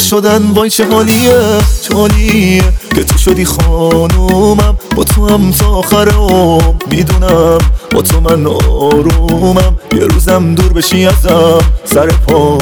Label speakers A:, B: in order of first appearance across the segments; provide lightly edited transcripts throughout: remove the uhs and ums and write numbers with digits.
A: شدن وای چه حالیه چه حالیه که تو شدی خانومم با تو هم تا آخر عمر میدونم با تو من آرومم یه روزم دور بشی ازم سر پا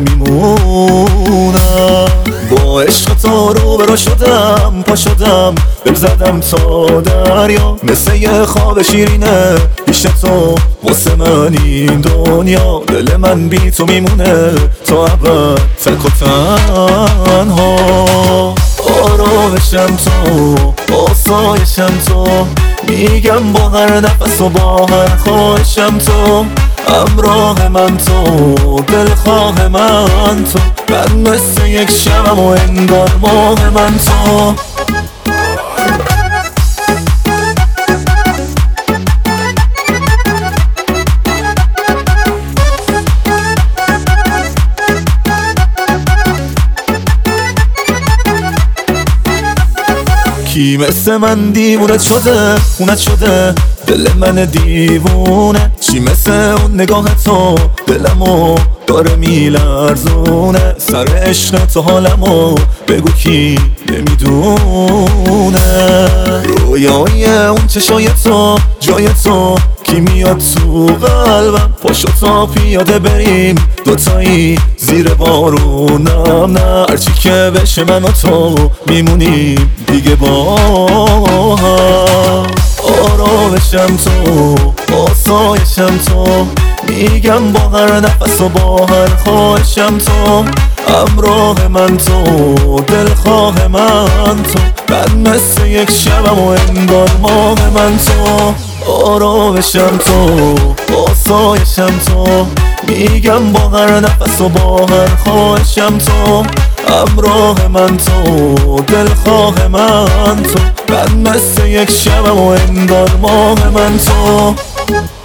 A: نمیمونم با عشق تا رو برا شدم پا شدم دل زدم تا دریا مثل یه خواب شیرینه پیش تو واسه من این دنیا دل من بی تو میمونه تا ابد تک و تنها آرامشم تو آسایشم تو میگم با هر نفس و با هر خواهشم تو همراه من تو دلخواه من تو من مثل یک شمم و انگار ماه من تو کی مثل من دیوونت شده خونت شده دل من دیوونه چی مثل اون نگاه تو دلمو داره میلرزونه سر عشق تو حالمو بگو کی نمیدونه رویای اون چشای تو جای تو کی میاد تو قلبم پاشو تا پیاده بریم دوتایی زیر بارونم نه هرچی که بشه من و تو میمونیم دیگه با هم آرامشم تو آسایشم تو میگم با هر نفس و با هر خواهشم تو همراه من تو دلخواه من تو من مثل یک شبم و انگار ماه من تو آرامشم تو آسایشم تو میگم با هر نفس و با هر خواهشم تو همراه من تو دلخواه من تو من مثل یک شبم و انگار ماه من تو